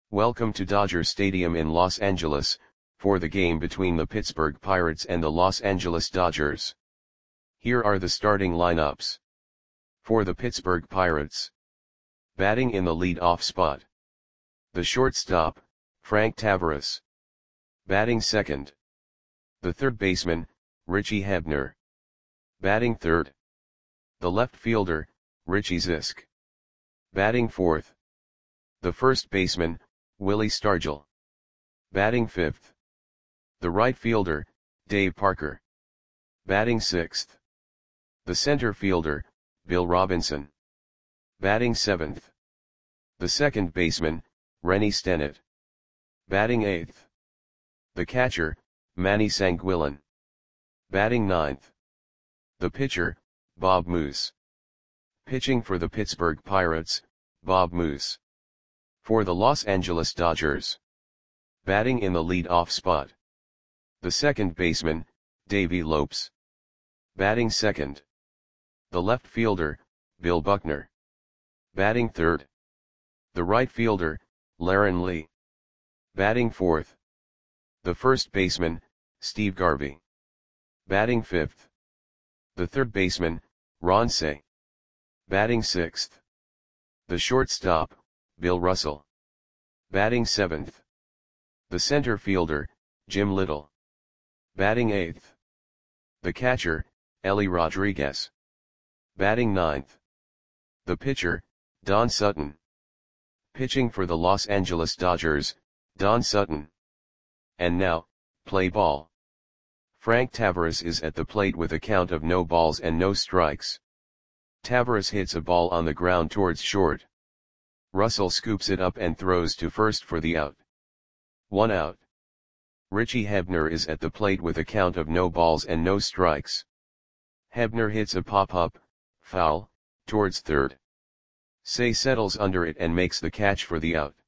Welcome to Dodger Stadium in Los Angeles, for the game between the Pittsburgh Pirates and the Los Angeles Dodgers. Here are the starting lineups. For the Pittsburgh Pirates. Batting in the lead-off spot. The shortstop, Frank Taveras. Batting second. The third baseman, Richie Hebner. Batting third. The left fielder, Richie Zisk. Batting fourth. The first baseman, Willie Stargell. Batting fifth. The right fielder, Dave Parker. Batting sixth. The center fielder, Bill Robinson. Batting seventh. The second baseman, Rennie Stennett. Batting eighth. The catcher, Manny Sanguillen. Batting ninth. The pitcher, Bob Moose. Pitching for the Pittsburgh Pirates, Bob Moose. For the Los Angeles Dodgers. Batting in the lead-off spot. The second baseman, Davey Lopes. Batting second. The left fielder, Bill Buckner. Batting third. The right fielder, Laren Lee. Batting fourth. The first baseman, Steve Garvey. Batting fifth. The third baseman, Ron Cey. Batting sixth. The shortstop, Bill Russell. Batting seventh. The center fielder, Jim Little. Batting eighth. The catcher, Ellie Rodriguez. Batting ninth. The pitcher, Don Sutton. Pitching for the Los Angeles Dodgers, Don Sutton. And now, play ball. Frank Taveras is at the plate with a count of no balls and no strikes. Taveras hits a ball on the ground towards short. Russell scoops it up and throws to first for the out. 1 out. Richie Hebner is at the plate with a count of no balls and no strikes. Hebner hits a pop-up, foul, towards third. Cey settles under it and makes the catch for the out.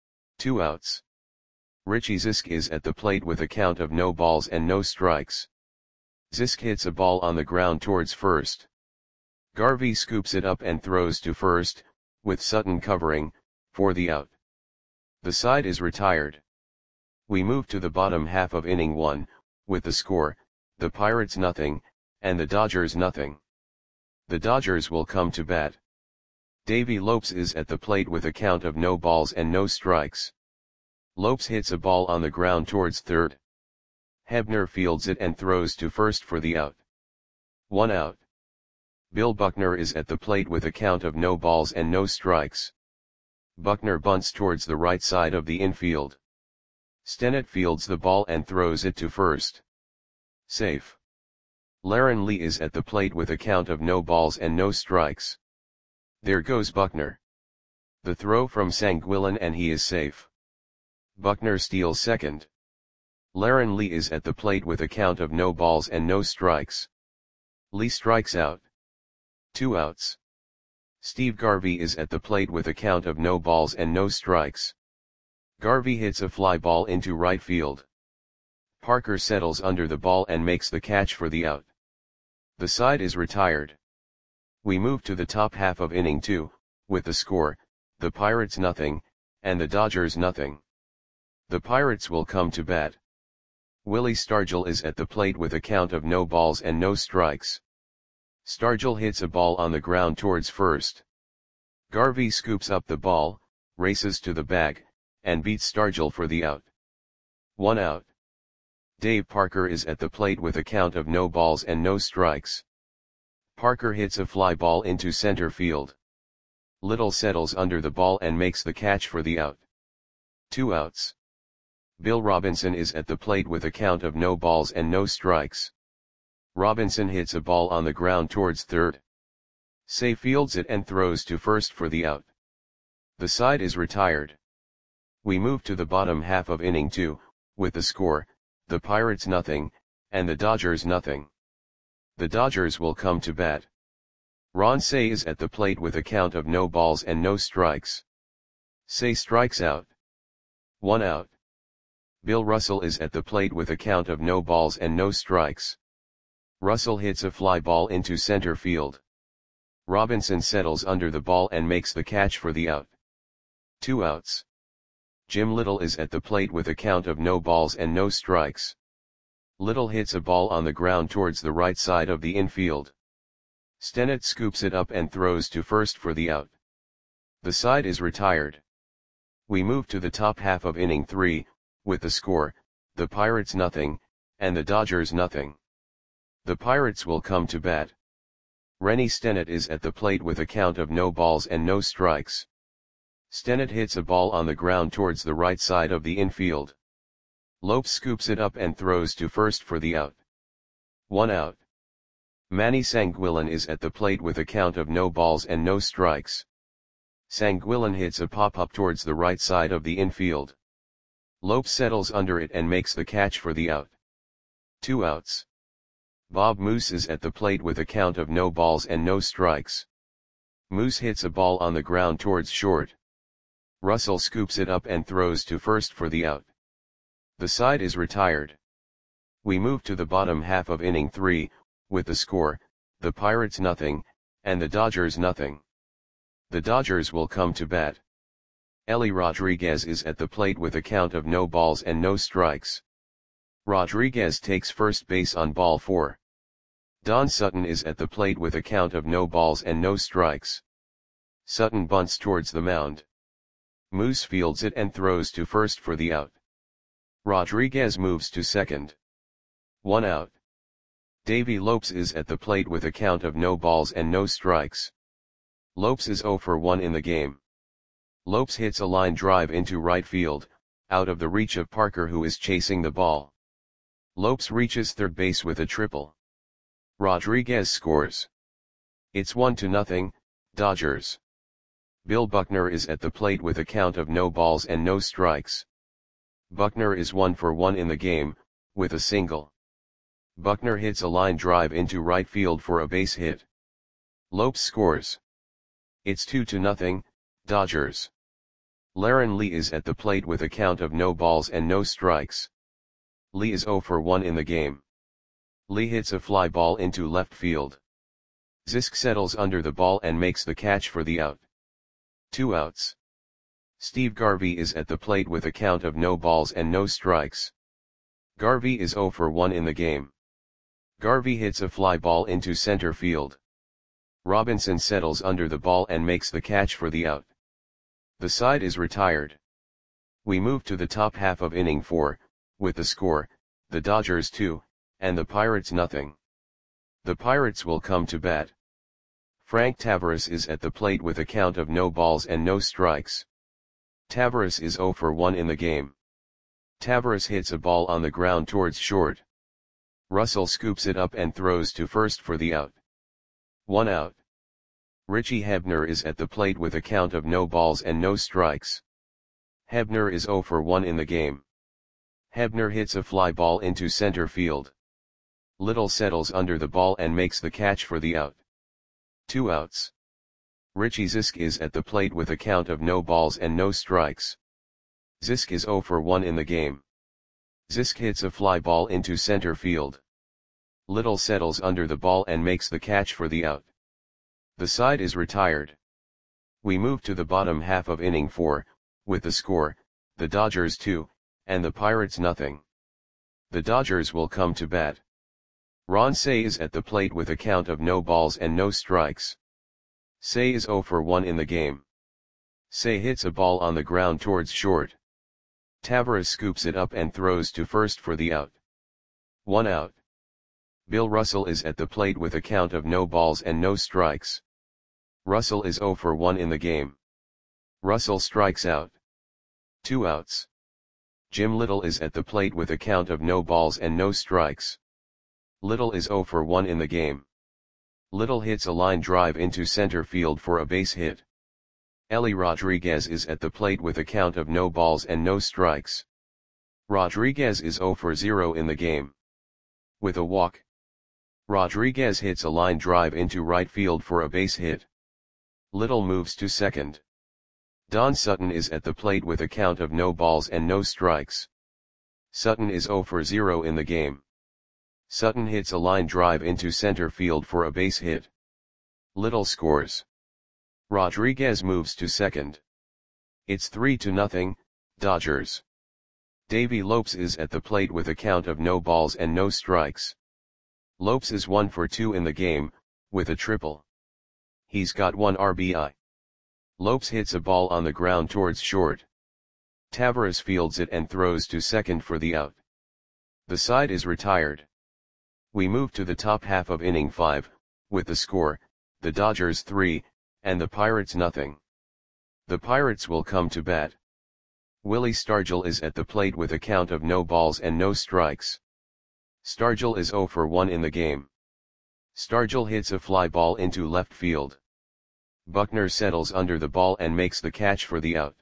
2 outs. Richie Zisk is at the plate with a count of no balls and no strikes. Zisk hits a ball on the ground towards first. Garvey scoops it up and throws to first, with Sutton covering, for the out. The side is retired. We move to the bottom half of inning 1, with the score, the Pirates nothing, and the Dodgers nothing. The Dodgers will come to bat. Davey Lopes is at the plate with a count of no balls and no strikes. Lopes hits a ball on the ground towards third. Hebner fields it and throws to first for the out. 1 out. Bill Buckner is at the plate with a count of no balls and no strikes. Buckner bunts towards the right side of the infield. Stennett fields the ball and throws it to first. Safe. Laren Lee is at the plate with a count of no balls and no strikes. There goes Buckner. The throw from Sanguillen and he is safe. Buckner steals second. Laren Lee is at the plate with a count of no balls and no strikes. Lee strikes out. 2 outs. Steve Garvey is at the plate with a count of no balls and no strikes. Garvey hits a fly ball into right field. Parker settles under the ball and makes the catch for the out. The side is retired. We move to the top half of inning 2, with the score, the Pirates nothing, and the Dodgers nothing. The Pirates will come to bat. Willie Stargell is at the plate with a count of no balls and no strikes. Stargell hits a ball on the ground towards first. Garvey scoops up the ball, races to the bag, and beats Stargell for the out. 1 out. Dave Parker is at the plate with a count of no balls and no strikes. Parker hits a fly ball into center field. Little settles under the ball and makes the catch for the out. 2 outs. Bill Robinson is at the plate with a count of no balls and no strikes. Robinson hits a ball on the ground towards third. Cey fields it and throws to first for the out. The side is retired. We move to the bottom half of inning 2, with the score, the Pirates nothing, and the Dodgers nothing. The Dodgers will come to bat. Ron Cey is at the plate with a count of no balls and no strikes. Cey strikes out. 1 out. Bill Russell is at the plate with a count of no balls and no strikes. Russell hits a fly ball into center field. Robinson settles under the ball and makes the catch for the out. 2 outs. Jim Little is at the plate with a count of no balls and no strikes. Little hits a ball on the ground towards the right side of the infield. Stennett scoops it up and throws to first for the out. The side is retired. We move to the top half of inning 3, with the score, the Pirates nothing, and the Dodgers nothing. The Pirates will come to bat. Rennie Stennett is at the plate with a count of no balls and no strikes. Stennett hits a ball on the ground towards the right side of the infield. Lopes scoops it up and throws to first for the out. 1 out. Manny Sanguillen is at the plate with a count of no balls and no strikes. Sanguillen hits a pop-up towards the right side of the infield. Lopes settles under it and makes the catch for the out. 2 outs. Bob Moose is at the plate with a count of no balls and no strikes. Moose hits a ball on the ground towards short. Russell scoops it up and throws to first for the out. The side is retired. We move to the bottom half of inning 3, with the score, the Pirates nothing, and the Dodgers nothing. The Dodgers will come to bat. Ellie Rodriguez is at the plate with a count of no balls and no strikes. Rodriguez takes first base on ball 4. Don Sutton is at the plate with a count of no balls and no strikes. Sutton bunts towards the mound. Moose fields it and throws to first for the out. Rodriguez moves to second. 1 out. Davey Lopes is at the plate with a count of no balls and no strikes. Lopes is 0 for 1 in the game. Lopes hits a line drive into right field, out of the reach of Parker, who is chasing the ball. Lopes reaches third base with a triple. Rodriguez scores. It's 1-0, Dodgers. Bill Buckner is at the plate with a count of no balls and no strikes. Buckner is 1 for 1 in the game, with a single. Buckner hits a line drive into right field for a base hit. Lopes scores. It's 2-0, Dodgers. Laren Lee is at the plate with a count of no balls and no strikes. Lee is 0 for 1 in the game. Lee hits a fly ball into left field. Zisk settles under the ball and makes the catch for the out. 2 outs. Steve Garvey is at the plate with a count of no balls and no strikes. Garvey is 0 for 1 in the game. Garvey hits a fly ball into center field. Robinson settles under the ball and makes the catch for the out. The side is retired. We move to the top half of inning 4, with the score, the Dodgers 2, and the Pirates nothing. The Pirates will come to bat. Frank Taveras is at the plate with a count of no balls and no strikes. Taveras is 0 for 1 in the game. Taveras hits a ball on the ground towards short. Russell scoops it up and throws to first for the out. 1 out. Richie Hebner is at the plate with a count of no balls and no strikes. Hebner is 0 for 1 in the game. Hebner hits a fly ball into center field. Little settles under the ball and makes the catch for the out. 2 outs. Richie Zisk is at the plate with a count of no balls and no strikes. Zisk is 0 for 1 in the game. Zisk hits a fly ball into center field. Little settles under the ball and makes the catch for the out. The side is retired. We move to the bottom half of inning 4, with the score, the Dodgers 2, and the Pirates nothing. The Dodgers will come to bat. Ron Cey is at the plate with a count of no balls and no strikes. Cey is 0 for 1 in the game. Cey hits a ball on the ground towards short. Taveras scoops it up and throws to first for the out. 1 out. Bill Russell is at the plate with a count of no balls and no strikes. Russell is 0 for 1 in the game. Russell strikes out. 2 outs. Jim Little is at the plate with a count of no balls and no strikes. Little is 0 for 1 in the game. Little hits a line drive into center field for a base hit. Ellie Rodriguez is at the plate with a count of no balls and no strikes. Rodriguez is 0 for 0 in the game. With a walk. Rodriguez hits a line drive into right field for a base hit. Little moves to second. Don Sutton is at the plate with a count of no balls and no strikes. Sutton is 0 for 0 in the game. Sutton hits a line drive into center field for a base hit. Little scores. Rodriguez moves to second. It's 3-0, Dodgers. Davey Lopes is at the plate with a count of no balls and no strikes. Lopes is 1 for 2 in the game, with a triple. He's got 1 RBI. Lopes hits a ball on the ground towards short. Taveras fields it and throws to second for the out. The side is retired. We move to the top half of inning 5, with the score, the Dodgers 3, and the Pirates nothing. The Pirates will come to bat. Willie Stargell is at the plate with a count of no balls and no strikes. Stargell is 0 for 1 in the game. Stargell hits a fly ball into left field. Buckner settles under the ball and makes the catch for the out.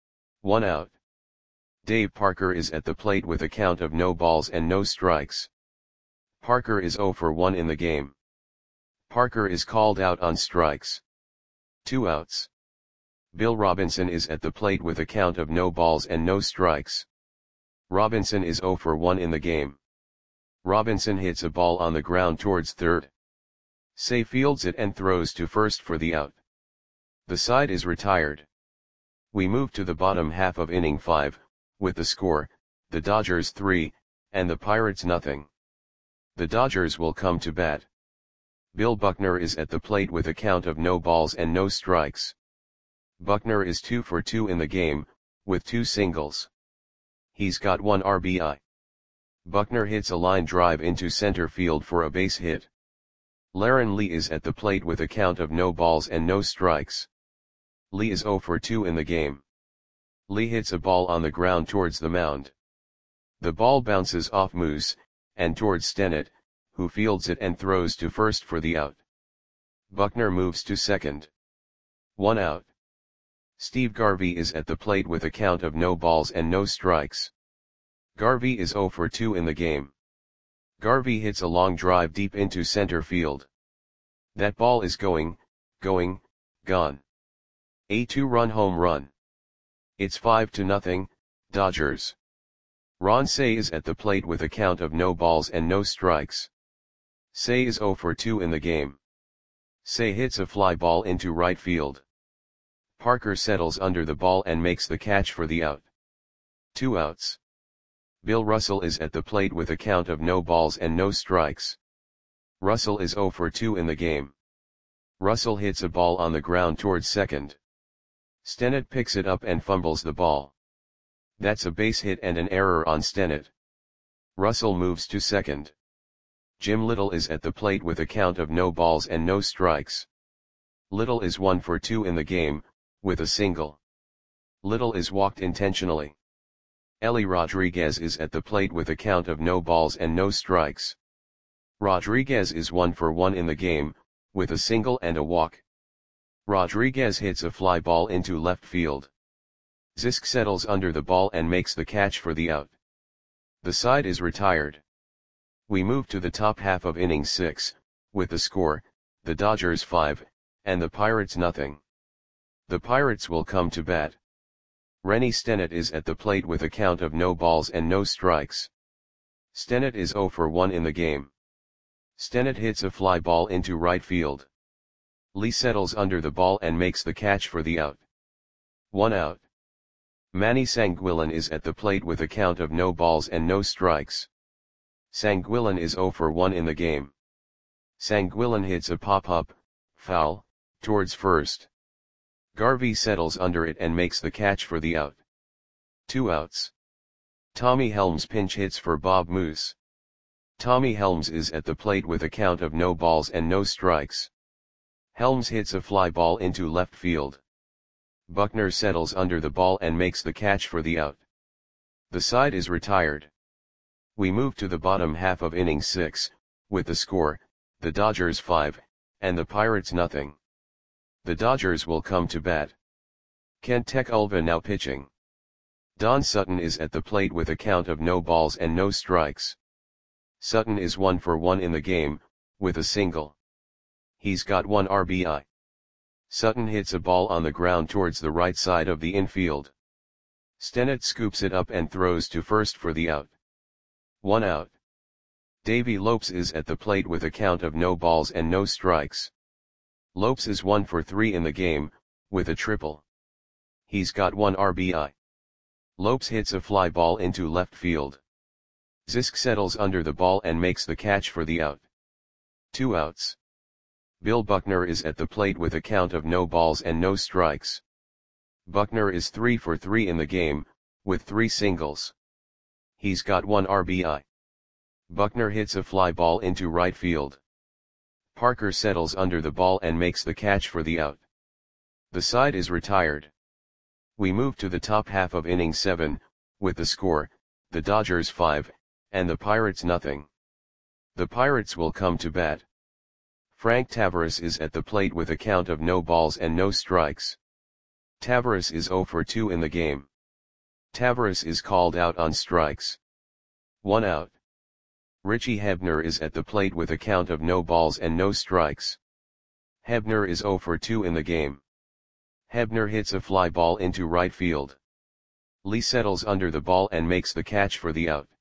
1 out. Dave Parker is at the plate with a count of no balls and no strikes. Parker is 0 for 1 in the game. Parker is called out on strikes. 2 outs. Bill Robinson is at the plate with a count of no balls and no strikes. Robinson is 0 for 1 in the game. Robinson hits a ball on the ground towards third. Say fields it and throws to first for the out. The side is retired. We move to the bottom half of inning 5, with the score, the Dodgers 3, and the Pirates nothing. The Dodgers will come to bat. Bill Buckner is at the plate with a count of no balls and no strikes. Buckner is 2 for 2 in the game, with 2 singles. He's got 1 RBI. Buckner hits a line drive into center field for a base hit. Laren Lee is at the plate with a count of no balls and no strikes. Lee is 0 for 2 in the game. Lee hits a ball on the ground towards the mound. The ball bounces off Moose, and towards Stennett, who fields it and throws to first for the out. Buckner moves to second. 1 out. Steve Garvey is at the plate with a count of no balls and no strikes. Garvey is 0 for 2 in the game. Garvey hits a long drive deep into center field. That ball is gone. A 2-run home run. It's 5-0, Dodgers. Ron Cey is at the plate with a count of no balls and no strikes. Cey is 0 for 2 in the game. Cey hits a fly ball into right field. Parker settles under the ball and makes the catch for the out. 2 outs. Bill Russell is at the plate with a count of no balls and no strikes. Russell is 0 for 2 in the game. Russell hits a ball on the ground towards second. Stennett picks it up and fumbles the ball. That's a base hit and an error on Stennett. Russell moves to second. Jim Little is at the plate with a count of no balls and no strikes. Little is 1 for 2 in the game, with a single. Little is walked intentionally. Ellie Rodriguez is at the plate with a count of no balls and no strikes. Rodriguez is 1 for 1 in the game, with a single and a walk. Rodriguez hits a fly ball into left field. Zisk settles under the ball and makes the catch for the out. The side is retired. We move to the top half of inning 6, with the score, the Dodgers 5, and the Pirates nothing. The Pirates will come to bat. Rennie Stennett is at the plate with a count of no balls and no strikes. Stennett is 0 for 1 in the game. Stennett hits a fly ball into right field. Lee settles under the ball and makes the catch for the out. 1 out. Manny Sanguillen is at the plate with a count of no balls and no strikes. Sanguillen is 0 for 1 in the game. Sanguillen hits a pop-up, foul, towards first. Garvey settles under it and makes the catch for the out. 2 outs. Tommy Helms pinch hits for Bob Moose. Tommy Helms is at the plate with a count of no balls and no strikes. Helms hits a fly ball into left field. Buckner settles under the ball and makes the catch for the out. The side is retired. We move to the bottom half of inning 6, with the score, the Dodgers 5, and the Pirates nothing. The Dodgers will come to bat. Kent Tekulve now pitching. Don Sutton is at the plate with a count of no balls and no strikes. Sutton is 1 for 1 in the game, with a single. He's got 1 RBI. Sutton hits a ball on the ground towards the right side of the infield. Stennett scoops it up and throws to first for the out. 1 out. Davey Lopes is at the plate with a count of no balls and no strikes. Lopes is 1 for 3 in the game, with a triple. He's got 1 RBI. Lopes hits a fly ball into left field. Zisk settles under the ball and makes the catch for the out. 2 outs. Bill Buckner is at the plate with a count of no balls and no strikes. Buckner is 3 for 3 in the game, with 3 singles. He's got 1 RBI. Buckner hits a fly ball into right field. Parker settles under the ball and makes the catch for the out. The side is retired. We move to the top half of inning 7, with the score, the Dodgers 5, and the Pirates nothing. The Pirates will come to bat. Frank Taveras is at the plate with a count of no balls and no strikes. Taveras is 0 for 2 in the game. Taveras is called out on strikes. 1 out. Richie Hebner is at the plate with a count of no balls and no strikes. Hebner is 0 for 2 in the game. Hebner hits a fly ball into right field. Lee settles under the ball and makes the catch for the out.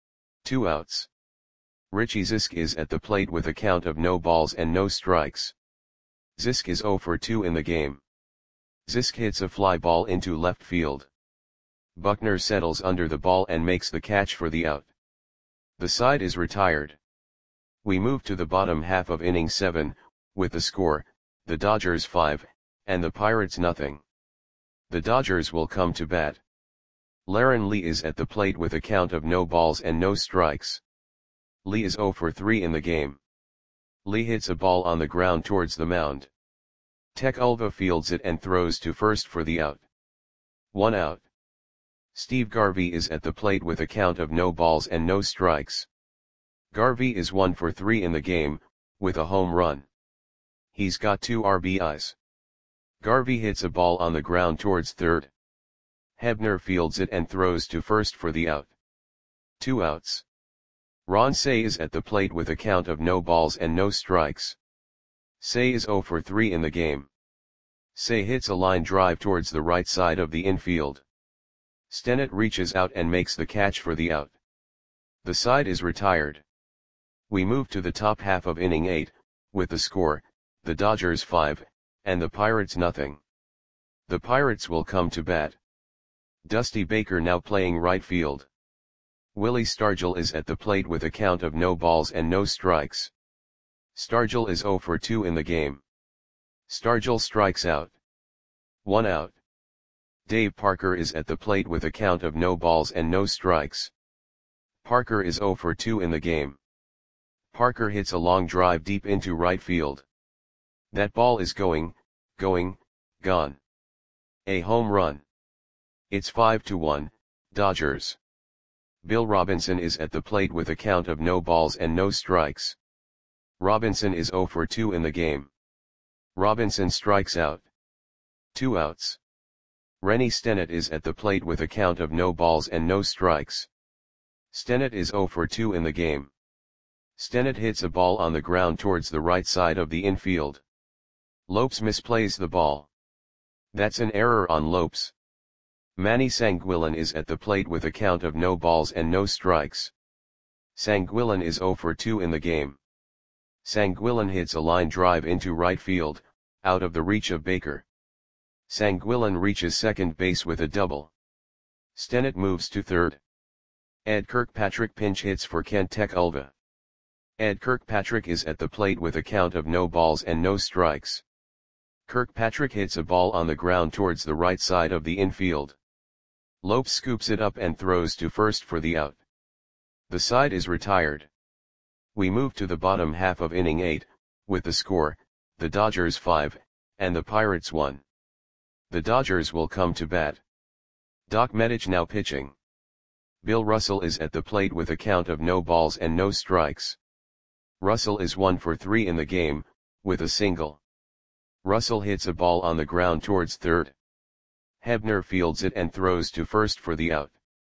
2 outs. Richie Zisk is at the plate with a count of no balls and no strikes. Zisk is 0 for 2 in the game. Zisk hits a fly ball into left field. Buckner settles under the ball and makes the catch for the out. The side is retired. We move to the bottom half of inning 7, with the score, the Dodgers 5, and the Pirates nothing. The Dodgers will come to bat. Laren Lee is at the plate with a count of no balls and no strikes. Lee is 0 for 3 in the game. Lee hits a ball on the ground towards the mound. Tech Ulva fields it and throws to first for the out. 1 out. Steve Garvey is at the plate with a count of no balls and no strikes. Garvey is 1 for 3 in the game, with a home run. He's got 2 RBIs. Garvey hits a ball on the ground towards third. Hebner fields it and throws to first for the out. 2 outs. Ron Cey is at the plate with a count of no balls and no strikes. Cey is 0 for 3 in the game. Cey hits a line drive towards the right side of the infield. Stennett reaches out and makes the catch for the out. The side is retired. We move to the top half of inning 8, with the score, the Dodgers 5, and the Pirates nothing. The Pirates will come to bat. Dusty Baker now playing right field. Willie Stargell is at the plate with a count of no balls and no strikes. Stargell is 0 for 2 in the game. Stargell strikes out. 1 out. Dave Parker is at the plate with a count of no balls and no strikes. Parker is 0 for 2 in the game. Parker hits a long drive deep into right field. That ball is gone. A home run. It's 5-1, Dodgers. Bill Robinson is at the plate with a count of no balls and no strikes. Robinson is 0 for 2 in the game. Robinson strikes out. 2 outs. Rennie Stennett is at the plate with a count of no balls and no strikes. Stennett is 0 for 2 in the game. Stennett hits a ball on the ground towards the right side of the infield. Lopes misplays the ball. That's an error on Lopes. Manny Sanguillen is at the plate with a count of no balls and no strikes. Sanguillen is 0 for 2 in the game. Sanguillen hits a line drive into right field, out of the reach of Baker. Sanguillen reaches second base with a double. Stennett moves to third. Ed Kirkpatrick pinch hits for Kent Tech Ulva. Ed Kirkpatrick is at the plate with a count of no balls and no strikes. Kirkpatrick hits a ball on the ground towards the right side of the infield. Lopes scoops it up and throws to first for the out. The side is retired. We move to the bottom half of inning 8, with the score, the Dodgers 5, and the Pirates 1. The Dodgers will come to bat. Doc Medich now pitching. Bill Russell is at the plate with a count of no balls and no strikes. Russell is 1 for 3 in the game, with a single. Russell hits a ball on the ground towards third. Hebner fields it and throws to first for the out.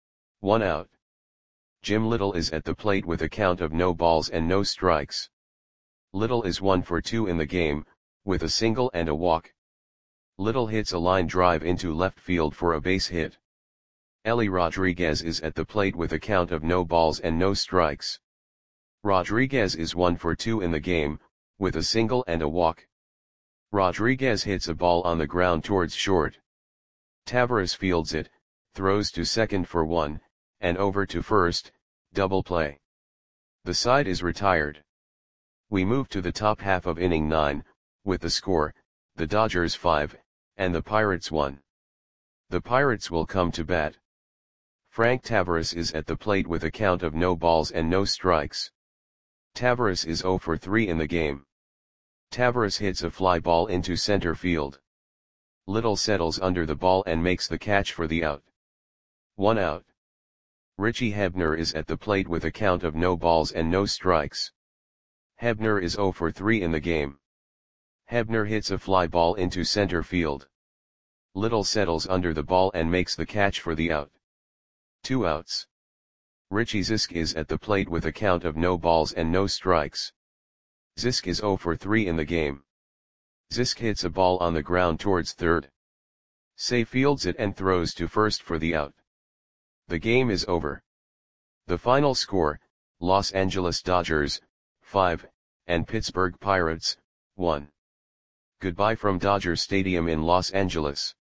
1 out. Jim Little is at the plate with a count of no balls and no strikes. Little is 1 for 2 in the game, with a single and a walk. Little hits a line drive into left field for a base hit. Ellie Rodriguez is at the plate with a count of no balls and no strikes. Rodriguez is 1 for 2 in the game, with a single and a walk. Rodriguez hits a ball on the ground towards short. Taveras fields it, throws to second for 1, and over to first, double play. The side is retired. We move to the top half of inning 9, with the score, the Dodgers 5, and the Pirates 1. The Pirates will come to bat. Frank Taveras is at the plate with a count of no balls and no strikes. Taveras is 0 for 3 in the game. Taveras hits a fly ball into center field. Little settles under the ball and makes the catch for the out. 1 out. Richie Hebner is at the plate with a count of no balls and no strikes. Hebner is 0 for 3 in the game. Hebner hits a fly ball into center field. Little settles under the ball and makes the catch for the out. 2 outs. Richie Zisk is at the plate with a count of no balls and no strikes. Zisk is 0 for 3 in the game. Zisk hits a ball on the ground towards third. Say fields it and throws to first for the out. The game is over. The final score, Los Angeles Dodgers, 5, and Pittsburgh Pirates, 1. Goodbye from Dodger Stadium in Los Angeles.